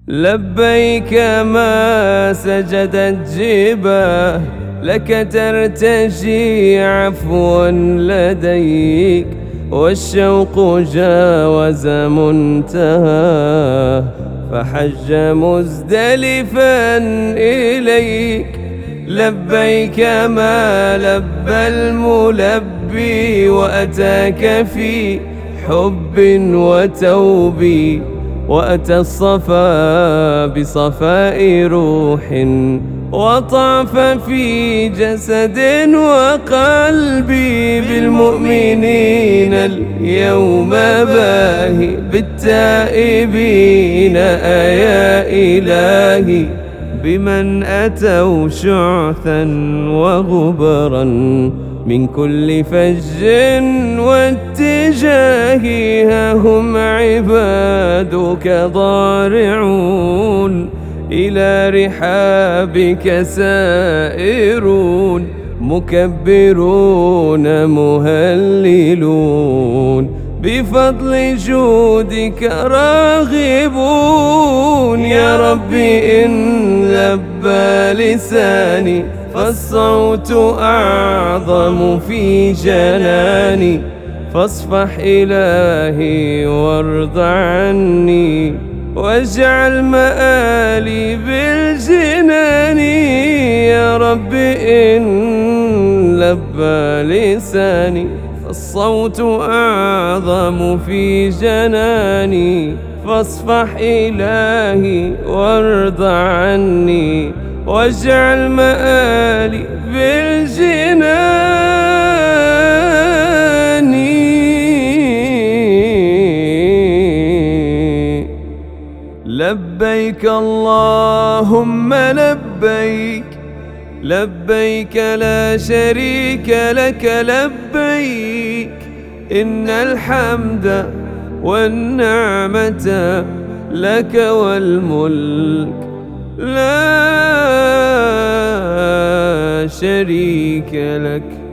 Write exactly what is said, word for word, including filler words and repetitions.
لبيك ما سجدت جباه، لك ترتجي عفوا لديك، والشوق جاوز منتهاه فحج مزدلفا إليك. لبيك ما لبى الملبي، وأتاك في حب وتوب، وأتى الصفا بصفاء روح، وطاف في جسد وقلبي. بالمؤمنين اليوم باهي، بالتائبين أيا إلهي، بمن أتوا شعثا وغبرا من كل فج واتجاه. ها هم عبادك ضارعون، إلى رحابك سائرون، مكبرون مهللون، بفضل جودك راغبون. يا ربي إن لبى لساني، فالصوت أعظم في جناني، فاصفح إلهي وارض عني، واجعل مآلي بالجنان. يا رب إن لبى لساني، فالصوت أعظم في جناني، فاصفح إلهي وارض عني، واجعل مآلي بالجنان. لبيك اللهم لبيك، لبيك لا شريك لك. لبيك إن الحمد والنعمة لك، والملك لا شريك لك.